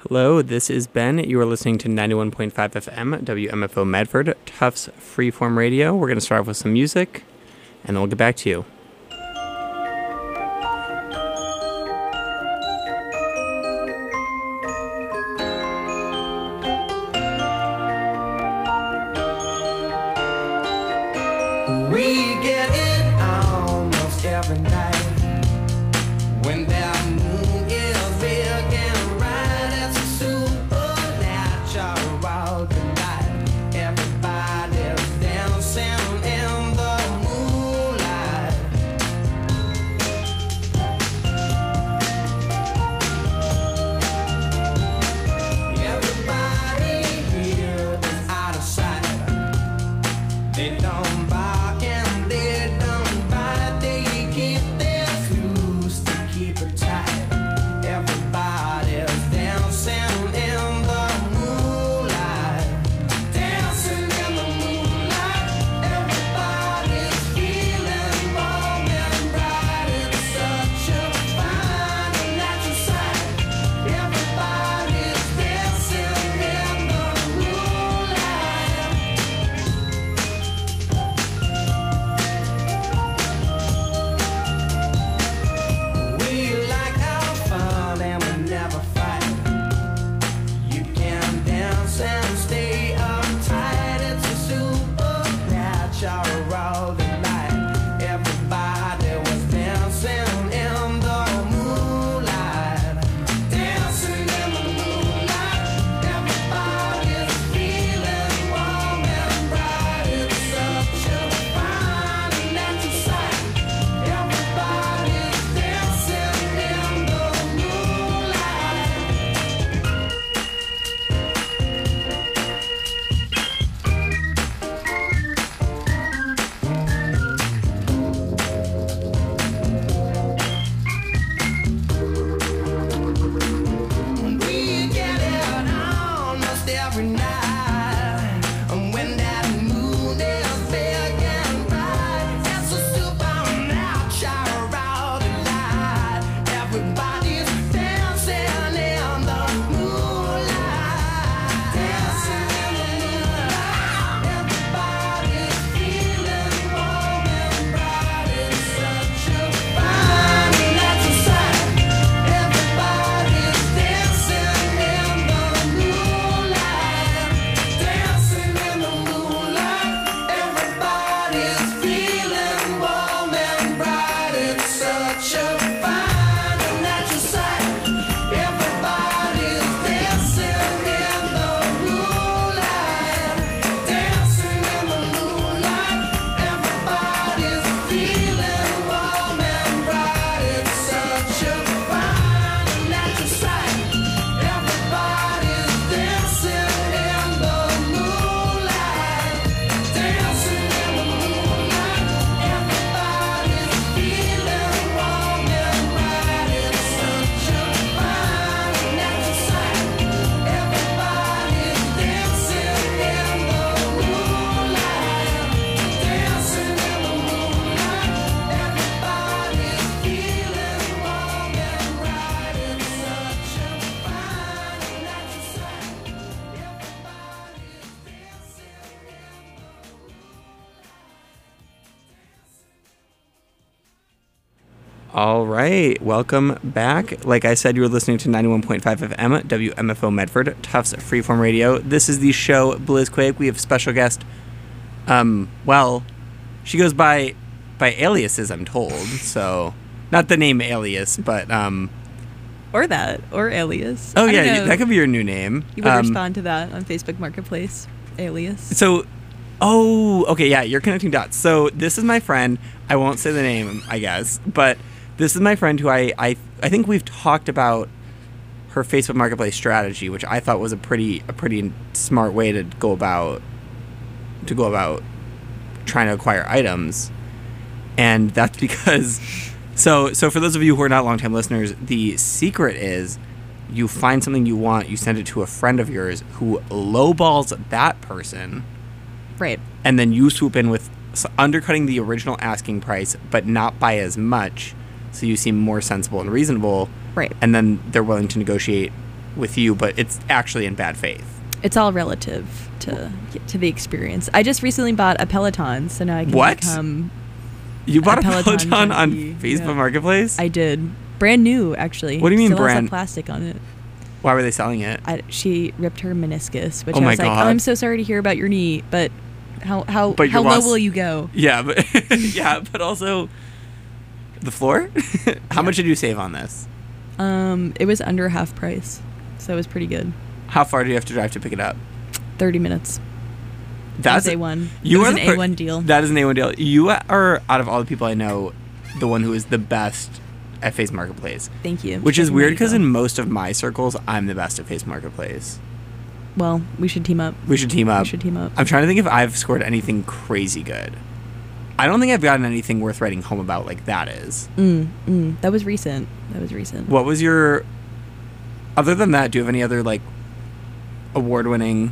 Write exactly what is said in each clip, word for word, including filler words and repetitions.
Hello, this is Ben. You are listening to ninety-one point five F M, W M F O Medford, Tufts Freeform Radio. We're going to start off with some music, and then we'll get back to you. We get it almost every night when that moon is big and bright. It's a supernatural delight. Everybody's dancing in the moonlight. Everybody here is out of sight. They don't buy. All right, welcome back. Like I said, you were listening to ninety-one point five F M, W M F O Medford, Tufts Freeform Radio. This is the show Blizzquake. We have special guest, um, well, she goes by by aliases, I'm told. So, not the name Alias, but um, or that, or Alias. Oh yeah, that could be your new name. You would um, respond to that on Facebook Marketplace, Alias. So, oh, okay, yeah, you're connecting dots. So this is my friend. I won't say the name, I guess, but this is my friend who I, I I think we've talked about her Facebook Marketplace strategy, which I thought was a pretty a pretty smart way to go about to go about trying to acquire items. And that's because so so for those of you who are not longtime listeners, the secret is you find something you want, you send it to a friend of yours who lowballs that person. Right. And then you swoop in with undercutting the original asking price, but not by as much, so you seem more sensible and reasonable. Right. And then they're willing to negotiate with you, but it's actually in bad faith. It's all relative to to the experience. I just recently bought a Peloton, so now I can What? become. You bought a, A Peloton, Peloton on junkie, Facebook yeah. Marketplace? I did. Brand new, actually. What do you mean Still has brand- the plastic on it. Why were they selling it? I, she ripped her meniscus, which Oh I my was like, God. "Oh, I'm so sorry to hear about your knee, but how how But how your low boss- will you go?" Yeah, but yeah, but also the floor. How Yeah. much did you save on this? Um, it was under half price, so it was pretty good. How far do you have to drive to pick it up? Thirty minutes. That's It was A one. You It was are an the per- A one deal. That is an A one deal. You are, out of all the people I know, the one who is the best at Face Marketplace. Thank you. Which is Checking weird my because email. in most of my circles, I'm the best at Face Marketplace. Well, we should team up. We should team up. We should team up. I'm trying to think if I've scored anything crazy good. I don't think I've gotten anything worth writing home about like that is. Mm, mm, that was recent. That was recent. What was your... Other than that, do you have any other, like, award-winning...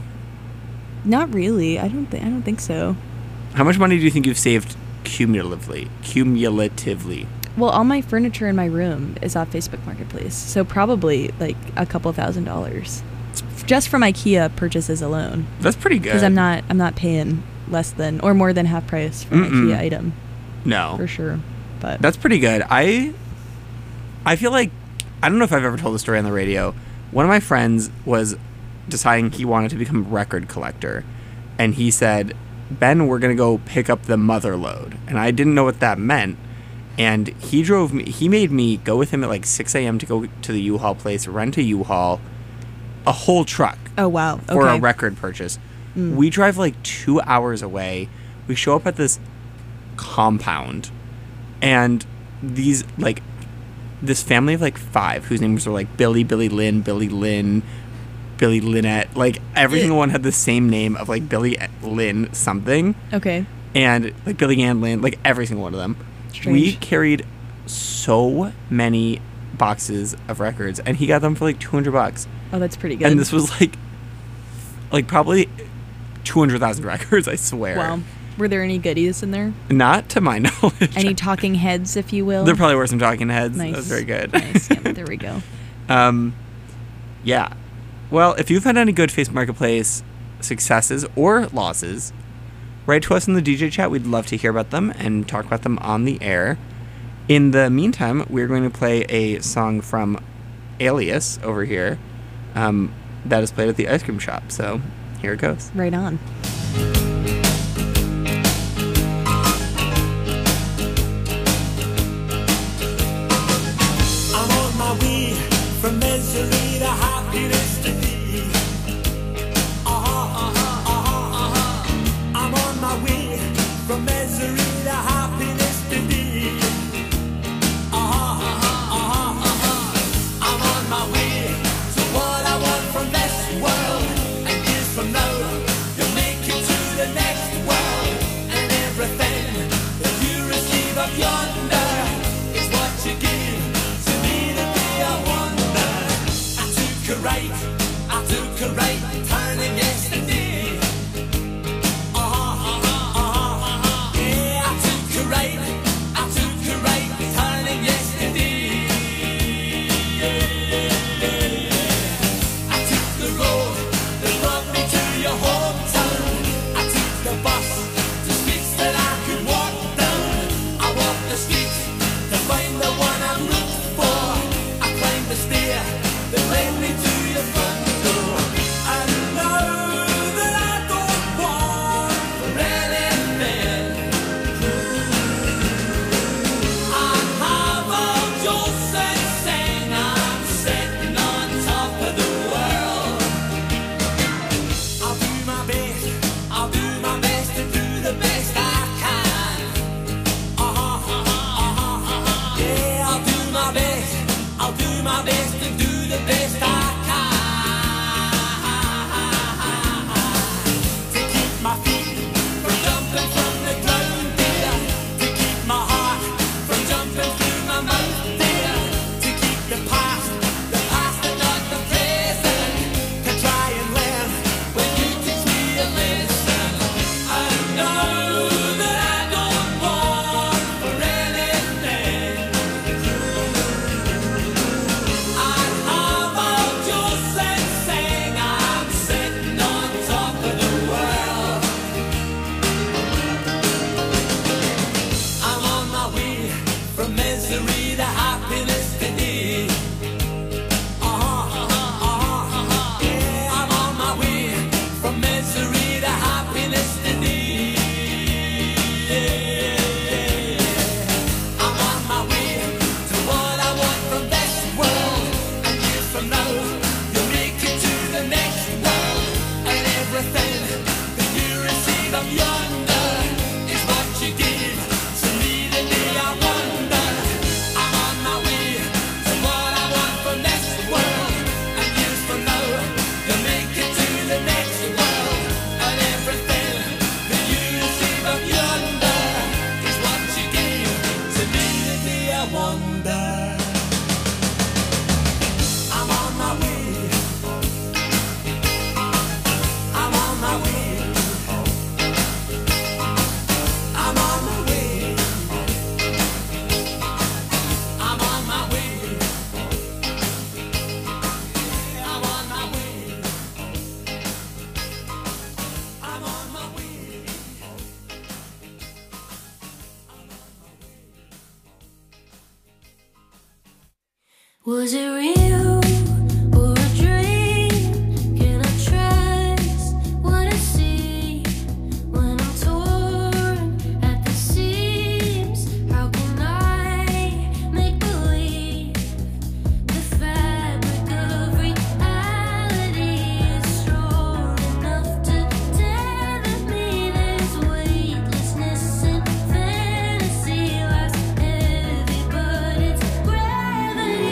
Not really. I don't think. I don't think so. How much money do you think you've saved cumulatively? Cumulatively. Well, all my furniture in my room is off Facebook Marketplace, so probably like a couple thousand dollars, just from IKEA purchases alone. That's pretty good. Because I'm not. I'm not paying less than or more than half price for an Mm-mm. IKEA item No. for sure. But That's pretty good. I I feel like I don't know if I've ever told the story on the radio. One of my friends was deciding he wanted to become a record collector, and he said, "Ben, we're gonna go pick up the mother load," and I didn't know what that meant. And he drove me. He made me go with him at like six a.m. to go to the U-Haul place, rent a U-Haul, a whole truck oh wow, for okay. a record purchase. Mm. We drive like two hours away. We show up at this compound, and these like this family of like five whose names were like Billy, Billy Lynn, Billy Lynn, Billy Lynette. Like every Yeah. single one had the same name of like Billy Lynn something, Okay. and like Billy Ann Lynn, like every single one of them. We Strange. carried so many boxes of records, and he got them for like two hundred bucks. Oh, that's pretty good. And this was like, like probably two hundred thousand records, I swear. wow. Were there any goodies in there? Not to my knowledge. Any talking heads, if you will? There probably were some talking heads. Nice. That was very good. Nice. Yeah, there we go. um, yeah. Well, if you've had any good Face Marketplace successes or losses, write to us in the D J chat. We'd love to hear about them and talk about them on the air. In the meantime, we're going to play a song from Alias over here um, that is played at the ice cream shop. So here it goes. Right on. I'm on my way from misery to happiness today. Uh-huh, uh-huh, uh-huh, uh-huh. I'm on my way from misery to happiness today. Uh-huh, uh-huh, uh-huh, uh-huh. I'm on my way to what I want from this world. And years from now, you'll make it to the next world. And everything that you receive up yonder is what you give to me the day I wonder. I took a right, Was it real or a dream? Can I trust what I see when I'm torn at the seams? How can I make believe the fabric of reality is strong enough to tether me? There's weightlessness in fantasy. Life's heavy, but it's gravity.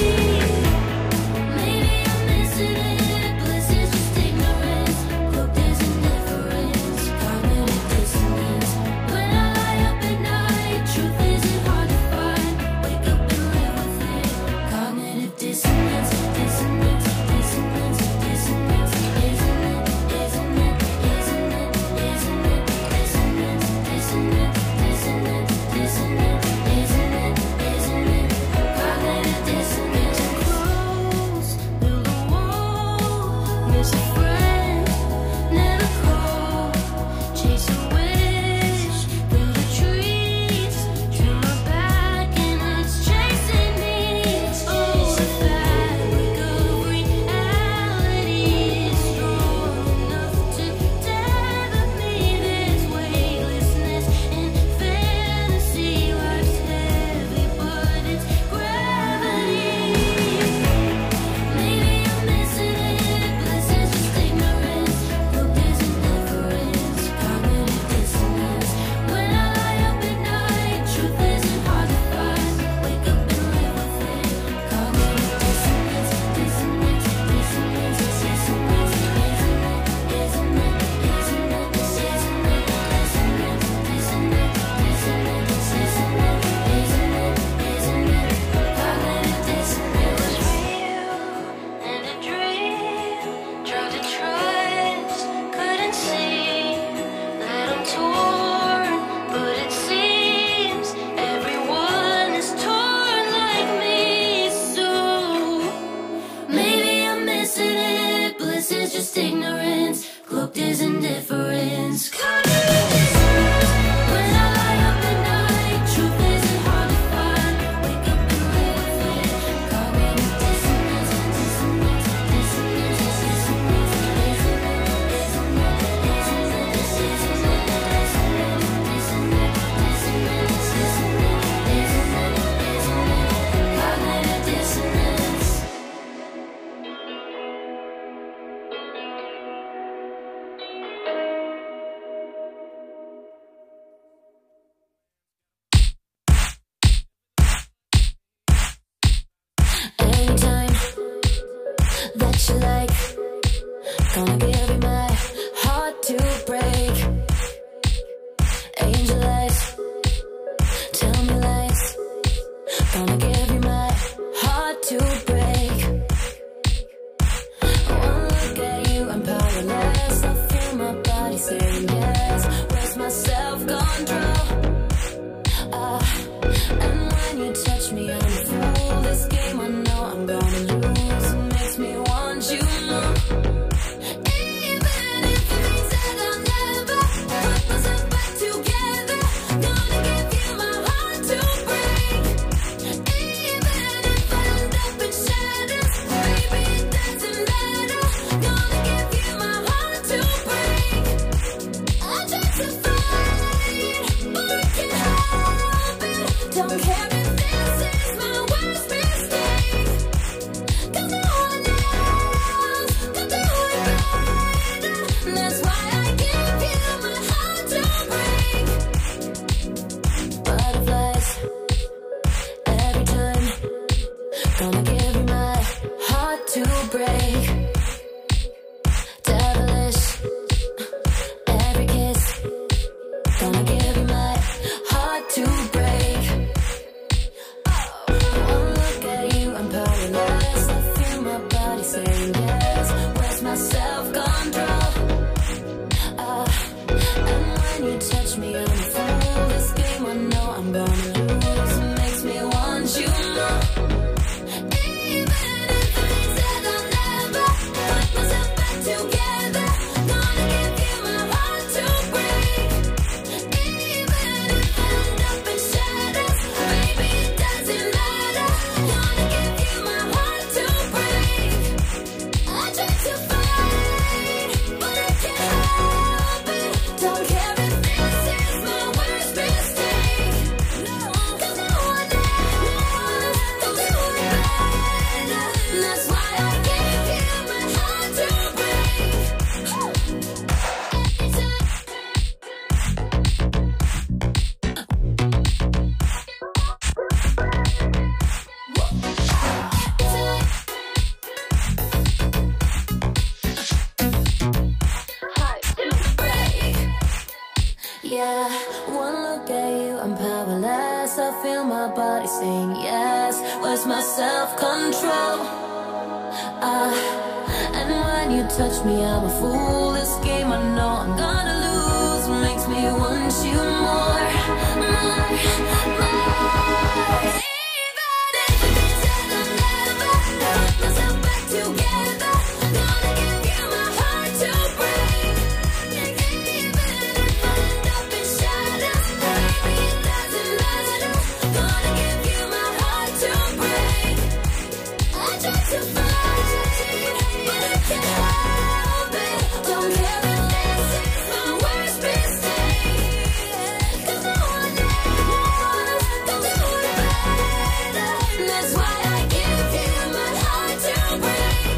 Maybe I'm missing it. Bliss is just ignorance. Cloaked as indifference. Cognitive dissonance. When I lie up at night, truth isn't hard to find. Wake up and live with it. Cognitive dissonance. Dissonance. Dissonance. Dissonance. Isn't it? Isn't it? Isn't it? Isn't it? Dissonance. Dissonance. Dissonance. Dissonance. Isn't it? Isn't it? Cognitive dissonance. Close, build a wall. Miss a friend, never call. Chase a wish through the trees. Turn my back and it's chasing me. Oh, the fabric of reality is strong enough to tether me. There's weightlessness in fantasy. Life's heavy, but it's gravity. Maybe I'm missing it. Bliss is just ignorance. Cloaked as indifference. Cognitive dissonance. When I lie up at night, truth isn't hard to find. Wake up and live with it. Cognitive dissonance. Dissonance. Dissonance. Dissonance. Isn't it? Isn't it? Isn't it? Isn't it? Dissonance. Dissonance. Dissonance. Dissonance. Isn't it? Isn't it? Cognitive dissonance. Real and a dream. Tried to trust, couldn't see that I'm torn, but it seems everyone is torn like me. So maybe I'm missing it. Bliss is just ignorance. Cloaked as indifference. Cognitive dissonance. When I lie up at night, truth isn't hard to find. Wake up and live with it. Cognitive dissonance. Dissonance. Dissonance. Dissonance. Isn't it? Isn't it? Isn't it? Isn't it? Dissonance. Dissonance. Dissonance. Dissonance. Isn't it? Isn't it? Cognitive dissonance. Anytime that you like, gonna give you my heart to break. Angel eyes, tell me lies, gonna give you my heart to break. One look at you, I'm powerless. I feel my body saying yes. Where's my self-control? Ah, and when you touch me, I'm a fool. This game I know I'm gonna lose. It makes me want you more. Even if it means that I'll never put myself back together, gonna give you my heart to break. Even if I end up in shadows, baby, it doesn't matter. Gonna give you my heart to break. I try to fight, but I can't help it. Don't care if this is my worst mistake. 'Cause no one else can do it better. That's why I give you my heart to break. Butterflies every time. Gonna give you my heart to break. Devilish every kiss. Gonna give you my heart to break. One look at you, I'm powerless. I feel my body saying yes. Where's my self-control? Ah, and when you touch me, I'm a fool. This game I know I'm gonna lose. It makes me want you more. Even if it means that I'll never put myself back together, gonna give you my heart to break. Even if I end up in shadows, baby, it doesn't matter. Gonna give you my marvelous. I feel my body saying yes. Where's my self-control? Ah, and when you touch me, I'm a fool. This game I know I'm gonna lose makes me want you more, more, more. Even if it says I'll never put myself back together, gonna give you my heart to break. Even if I end up in shadows, baby, it doesn't matter. Gonna give you my heart to break. I try to find you, but I can't help it. Don't care if this is my worst mistake. 'Cause no one else can do it better. That's why I give you my heart to break.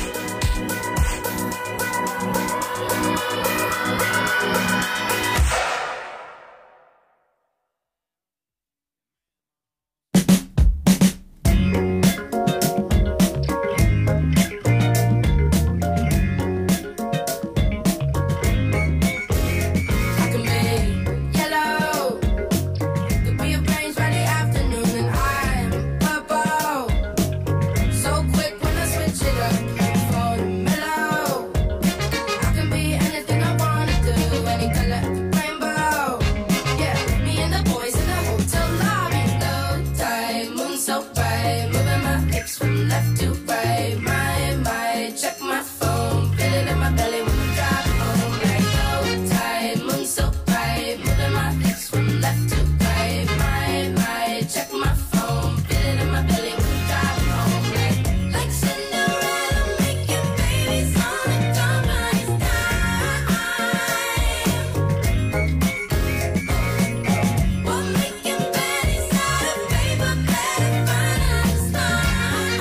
I can be yellow, could be a range by the afternoon, and I'm purple. So quick when I switch it up for mellow. I can be anything I wanna do, any color of the rainbow. Yeah, me and the boys in the hotel lobby, low tide, moon so bright, moving my hips from left to right. My, my, check my phone, feel it in my belly when I drive home. Like low tide, moon so bright, moving my hips from left to right. My, my, check my phone, feel it in my belly when I drive home. Like, like Cinderella, making babies on the compromise time. We're making baddies out of paper, better find us time.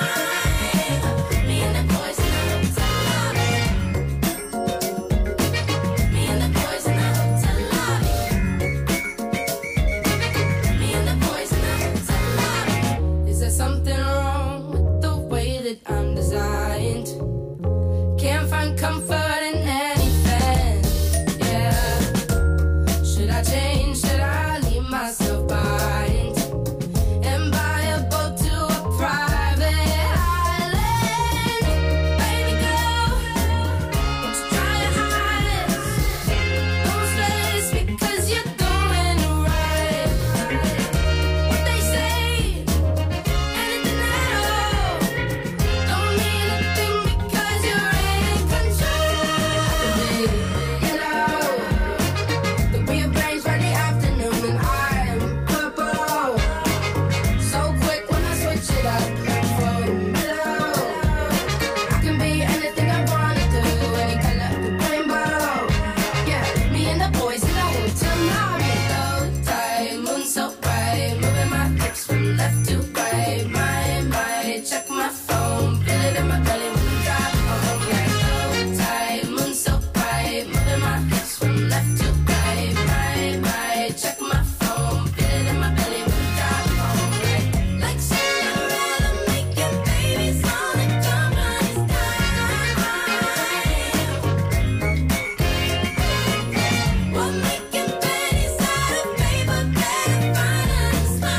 Me and the boys in the hotel lobby. Me and the boys in the hotel lobby. Me and the boys in the hotel lobby. Is there something wrong with the way that I'm designed? Can't find comfort in anything. Yeah. Should I change? Should I leave myself behind and buy a boat to a private island? Baby girl, won't you try your hardest? Don't stress because you're doing right. What they say, anything at all, don't mean a thing because you're in control. Yellow, could be a range by the afternoon, and I'm purple. So quick when I switch it up for mellow. I can be anything I wanna do, any color of the rainbow. Yeah, me and the boys in the hotel lobby, low tide, moon so bright, moving my hips from left to right. My, my, check my phone, feel it in my belly when I drive home. Like low tide, moon so bright, moving my hips from left to right. My, my, check my phone, feel it in my belly when I drive home. Like, like Cinderella, making babies on the compromise time. We're making baddies out of paper, better find us time.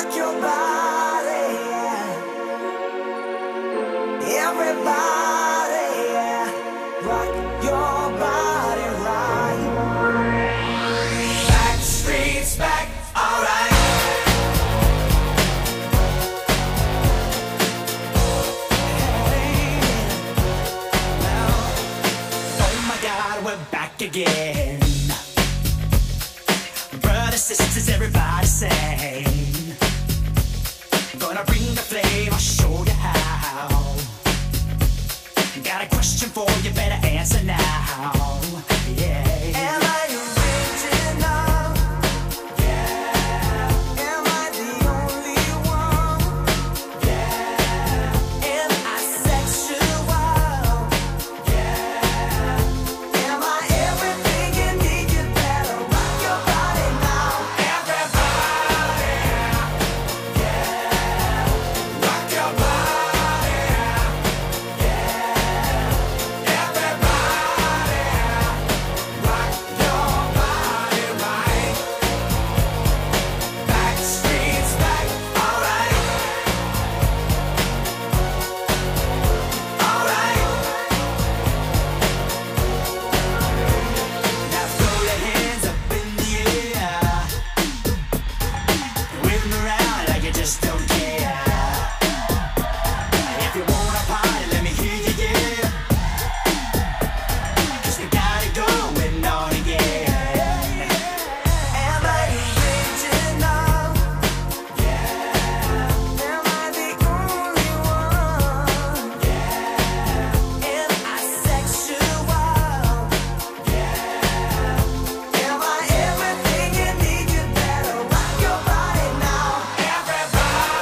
rock your body, everybody, rock your body right. Back streets back, alright. Oh my God, we're back again. Brothers, sisters, everybody sing. Gonna bring the flame, I'll show you how. Got a question for you, better answer now. Yeah. Am I original? Yeah. Am I the only one? Yeah. Am I sexual? Yeah. Am I everything you need? You better rock your body now. Everybody. Yeah. Rock your body. Yeah. Everybody. Rock your body right. Back streets back, alright. Alright. Now throw your hands up in the air. Wave 'em around like you just don't care. If you wanna party, let me hear you, yeah. 'Cause we got it going on again. Am I original? Yeah. Am I the only one? Yeah. Am I sexual? Yeah. Am I everything you need? You better rock your body now. Everybody.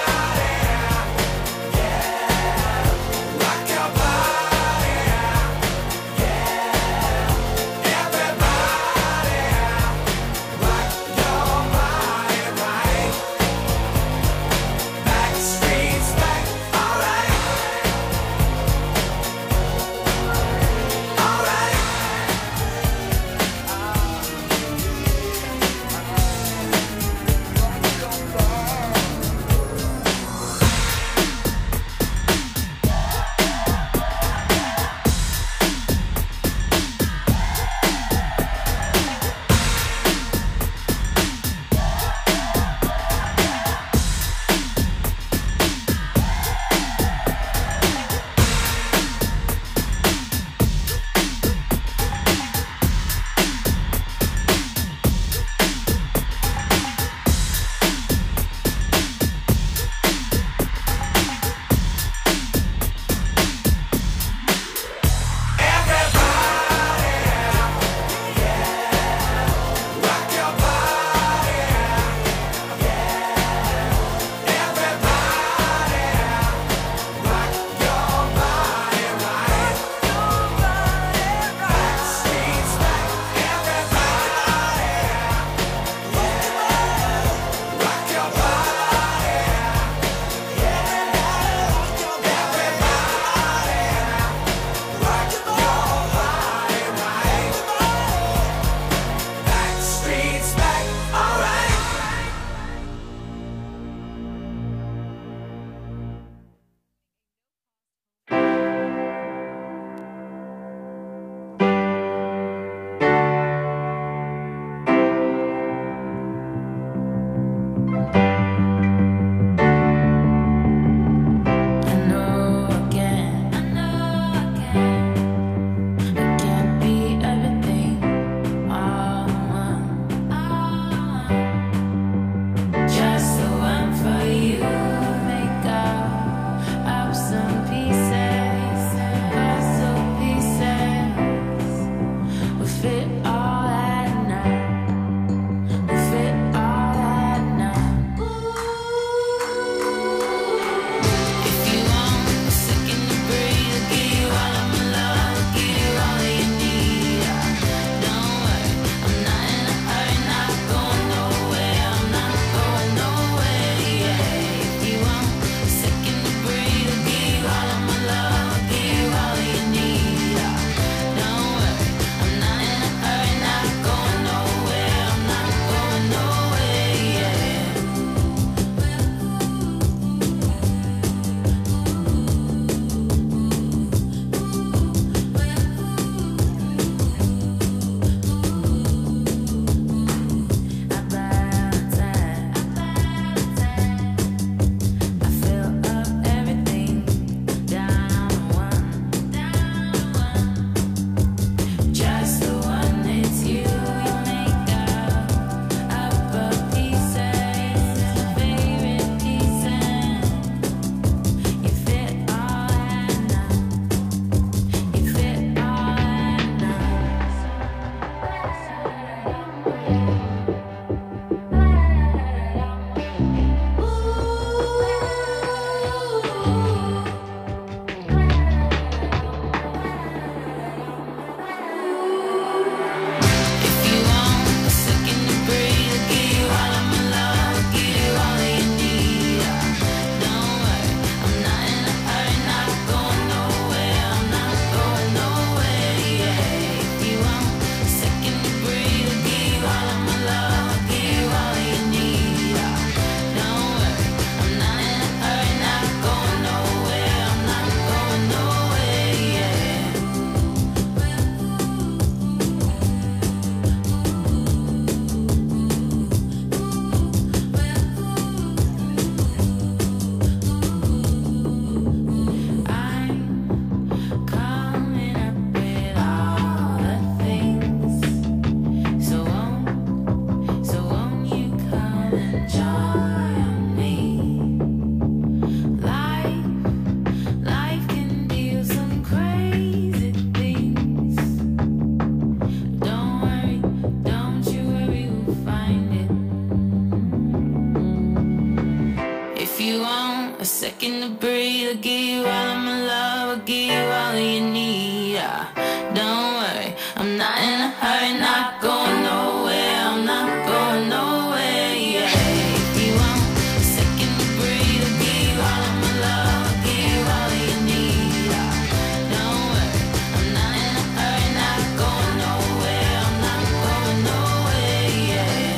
If you want a second to breathe, I'll give you all of my love, I'll give you all you need. Ah, don't worry, I'm not in a hurry, not going nowhere, I'm not going nowhere, yeah. If you want a second to breathe, I'll give you all of my love, I'll give you all you need. Ah, don't worry, I'm not in a hurry, not going nowhere, I'm not going nowhere, yeah.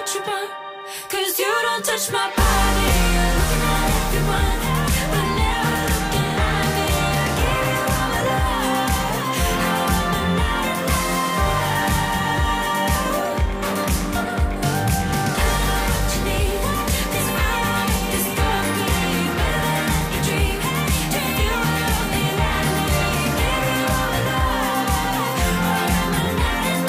what you want. Cause you don't touch my body. You're looking at everyone, but never looking at me. I give you all my love. Now I'm a night what you need. This fire, this darkly, better than you dream. If you were only let me give you all my love. I'm a night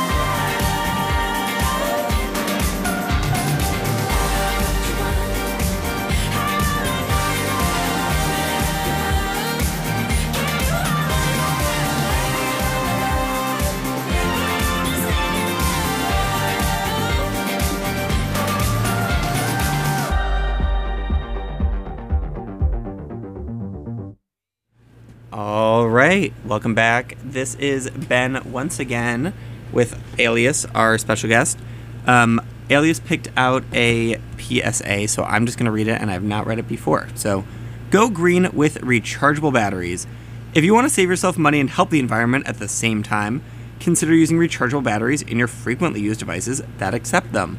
All right, welcome back. This is Ben once again with Alias, our special guest. Um, Alias picked out a P S A, so I'm just going to read it, and I've not read it before. So, go green with rechargeable batteries. If you want to save yourself money and help the environment at the same time, consider using rechargeable batteries in your frequently used devices that accept them.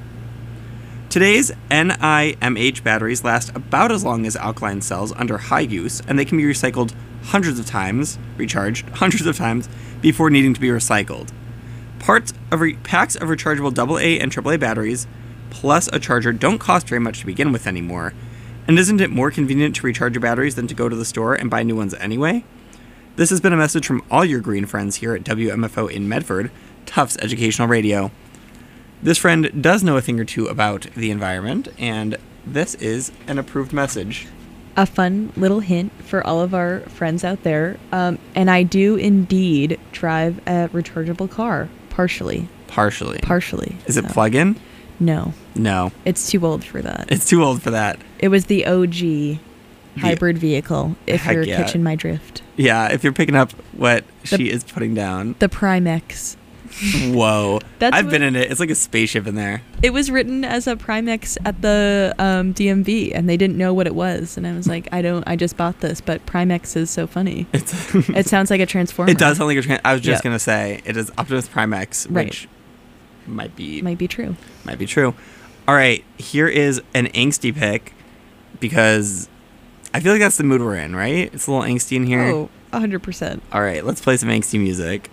Today's N I M H batteries last about as long as alkaline cells under high use, and they can be recycled hundreds of times, recharged hundreds of times, before needing to be recycled. Parts of re- packs of rechargeable double A and triple A batteries, plus a charger, don't cost very much to begin with anymore. And isn't it more convenient to recharge your batteries than to go to the store and buy new ones anyway? This has been a message from all your green friends here at W M F O in Medford, Tufts Educational Radio. This friend does know a thing or two about the environment, and this is an approved message. A fun little hint for all of our friends out there. Um, and I do indeed drive a rechargeable car, partially. Partially. Partially. Is it so. plug-in? No, No. it's too old for that. It's too old for that. It was the O G The- hybrid vehicle, if Heck you're yeah. catching my drift. Yeah, if you're picking up what The- she is putting down. The Primex. Whoa. That's I've what- been in it. It's like a spaceship in there. It was written as a Primex at the um, D M V, and they didn't know what it was. And I was like, I don't, I just bought this, but Primex is so funny. It's It sounds like a transformer. It does sound like a trans- I was just Yeah. going to say, it is Optimus Prime X, Right. which might be Might be true. might be true. All right, here is an angsty pick because I feel like that's the mood we're in, right? It's a little angsty in here. Oh, one hundred percent. All right, let's play some angsty music.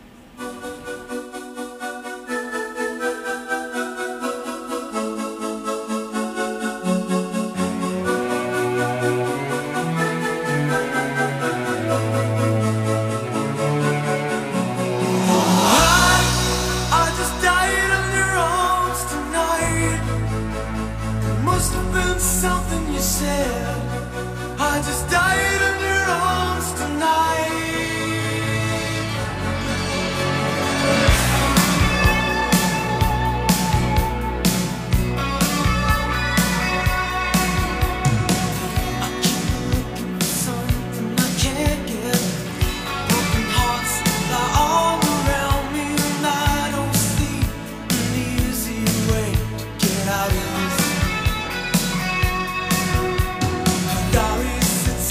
I just died in your arms tonight. It must have been something you said. I just died in your arms tonight. I keep looking for something I can't get. Broken hearts lie all around me, and I don't see an easy way to get out of this. My diary sits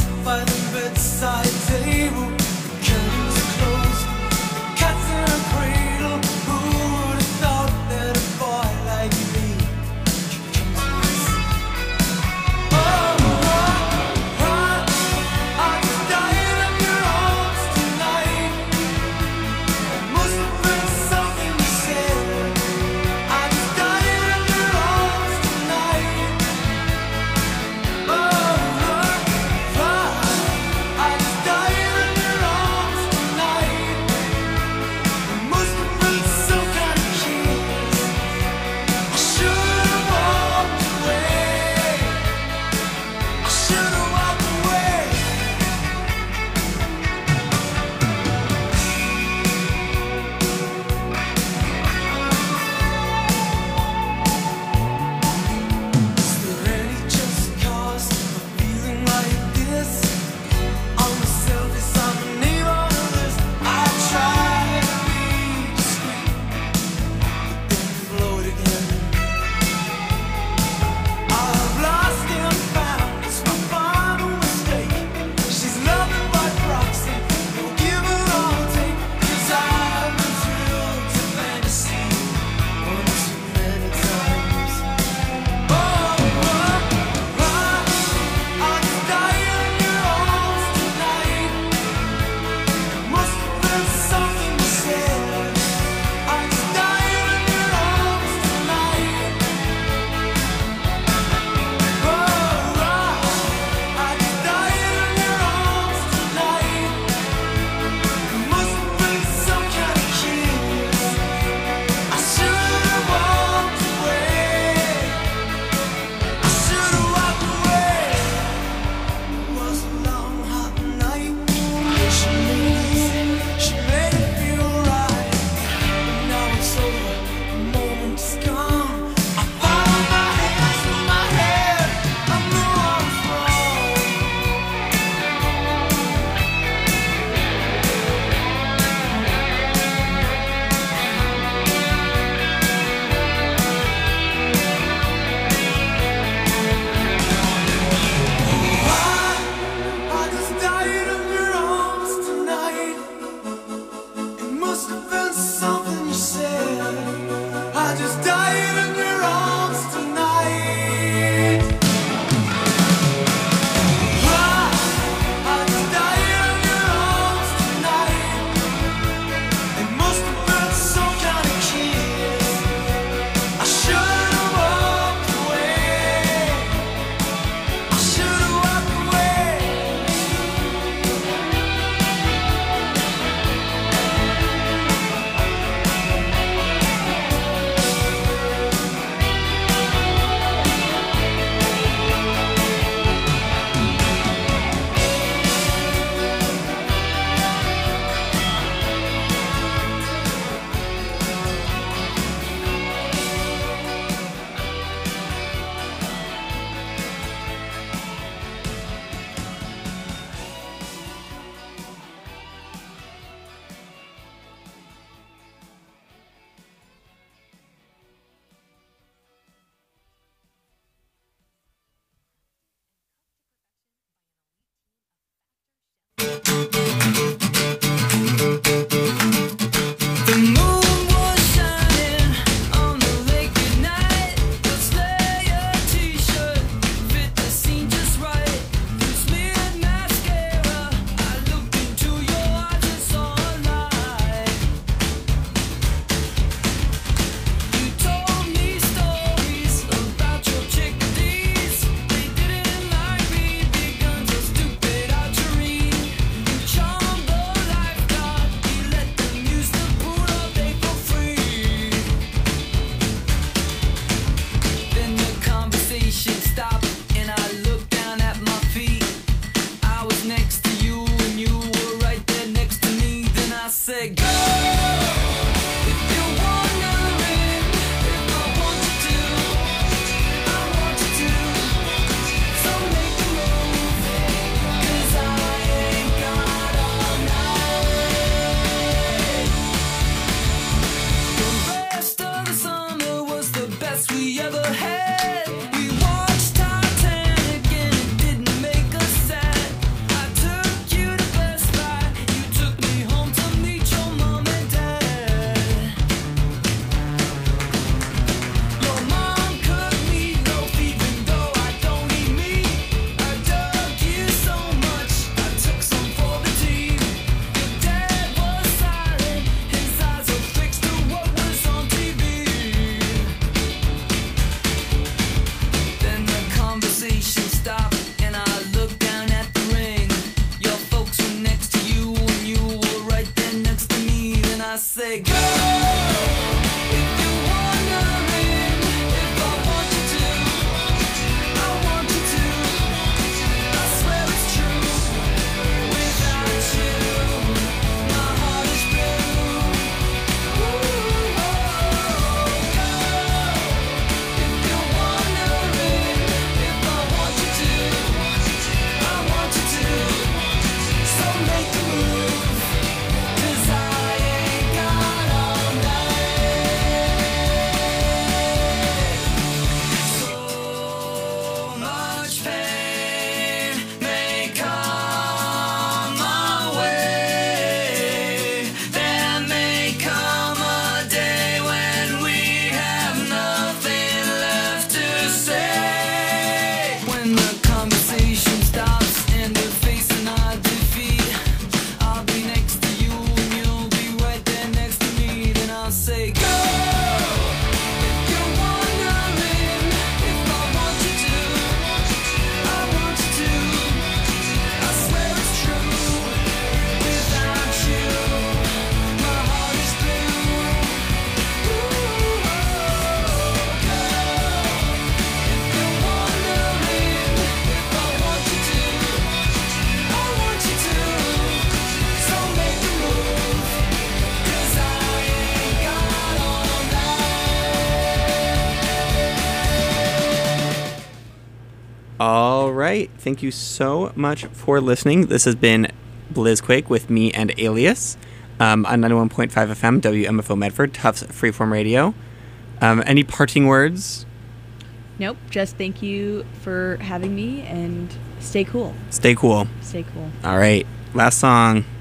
All right. Thank you so much for listening. This has been Blizzquake with me and Alias um, on ninety-one point five F M, W M F O Medford, Tufts Freeform Radio. Um, any parting words? Nope. Just thank you for having me and stay cool. Stay cool. Stay cool. All right. Last song.